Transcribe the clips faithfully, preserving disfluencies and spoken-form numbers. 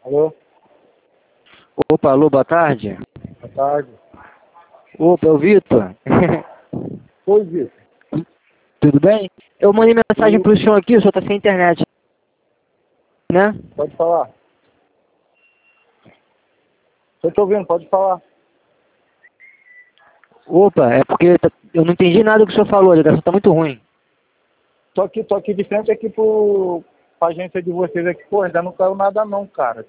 Alô? Opa, alô, boa tarde. Boa tarde. Opa, é o Vitor. Oi, Vitor. Tudo bem? Eu mandei mensagem Tudo. pro senhor aqui, o senhor tá sem internet, né? Pode falar. Eu tô ouvindo, pode falar. Opa, é porque tá- eu não entendi nada do que o senhor falou, a ligação tá muito ruim. Tô aqui, tô aqui de frente aqui pro, pra agência de vocês aqui. Pô, ainda não caiu nada não, cara.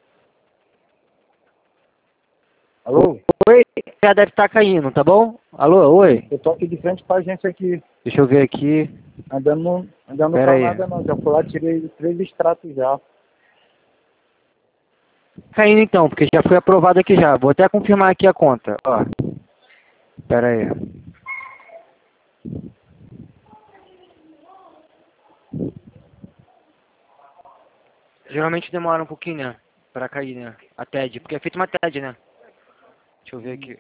Alô? Oi, já deve estar caindo, tá bom? Alô, oi. Eu tô aqui de frente pra agência aqui. Deixa eu ver aqui. Ainda não, ainda não Pera caiu aí. nada não. Já fui lá, tirei três extratos já. Caindo então, porque já foi aprovado aqui já. Vou até confirmar aqui a conta, ó. Pera aí. Geralmente demora um pouquinho, né? Pra cair, né? A T E D, porque é feito uma T E D, né? Deixa eu ver aqui.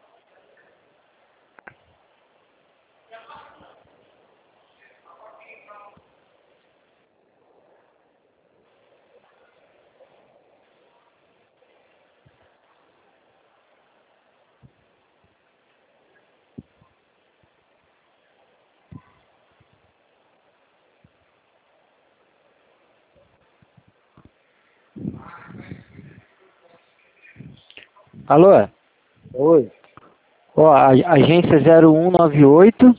Alô? Oi. Ó, a, agência zero um nove oito,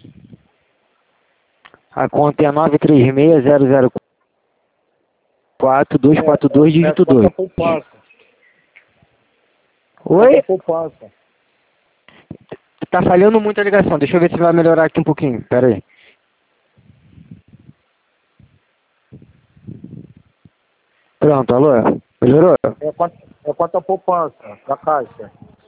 a conta é nove três seis zero zero quatro dois quatro É, é, dois, é dígito conta dois. poupança. Conta Oi? poupança. Tá falhando muito a ligação, deixa eu ver se vai melhorar aqui um pouquinho, pera aí. Pronto, alô? Melhorou? É conta, é conta poupança da Caixa.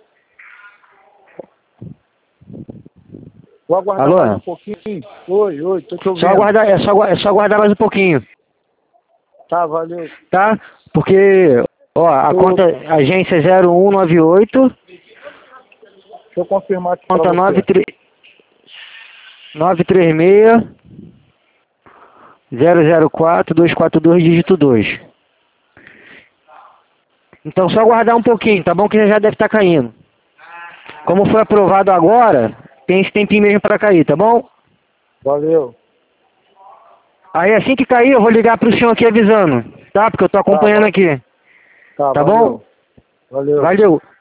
Vou aguardar mais um Alô? pouquinho. Oi, oi, tô te Só ouvindo. aguardar, é só, agua- é só aguardar mais um pouquinho, Tá, valeu. tá? Porque, ó, a conta Opa. agência zero um nove oito, Deixa eu confirmar aqui pra conta nove você. três seis zero zero quatro dois quatro dois, dígito dois. Então só aguardar um pouquinho, tá bom? Que já já deve estar caindo. Como foi aprovado agora, tem esse tempinho mesmo para cair, tá bom? Valeu. Aí assim que cair, eu vou ligar pro senhor aqui avisando, tá? Porque eu tô Tá, acompanhando va aqui, tá, tá bom? valeu. Valeu. Valeu.